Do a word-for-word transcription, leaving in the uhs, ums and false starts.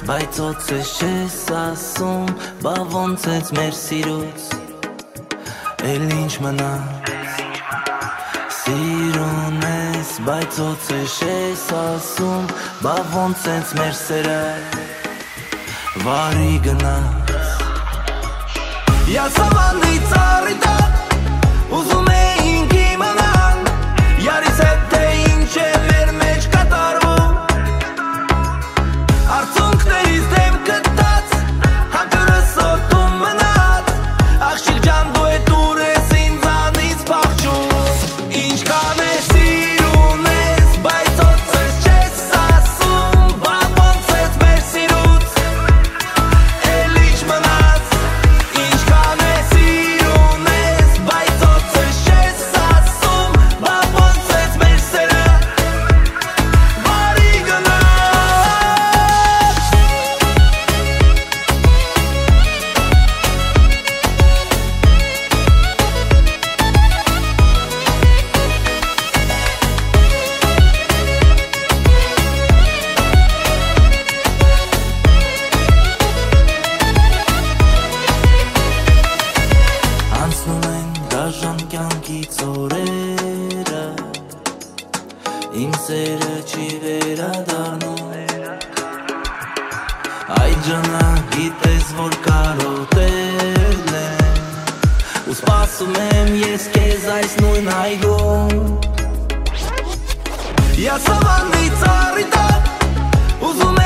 Բայց օծես չես ասում, բա ոնց ես մեր սիրուց Էլ ինչ մնա Սիրուն ես, բայց օծես չես ասում, բա ոնց ես մեր սերը Վարի գնաց Յասավանդի ծառի տակ Ուզում էինք իմանալ Յարիս հետ թե ինչ է մեր մեջ կատարվում Արցունքներից դեմ կտած Հակրս ոտում մնաց Աղջիկ ջան դու էտ ուր ես ինձանից պախչում Ինչքան է սիրուն ես Բայց օծես չես ասում Բա ոնց ես մեր սիրուց Էլ ինչ մնաց Ինչքան է սիրուն ես Բայց օծես չես ասում Բա ոնց ես մեր սերը Վարի գնաց Անցնում են դաժան կյանքից օրերը Իմ սերը չի վերադառնում Այ ջանա գիտես որ կարոտել եմ Ու սպասում եմ ես կեզ այս նույն այգում Յասավանդի ծառի տակ Ուզում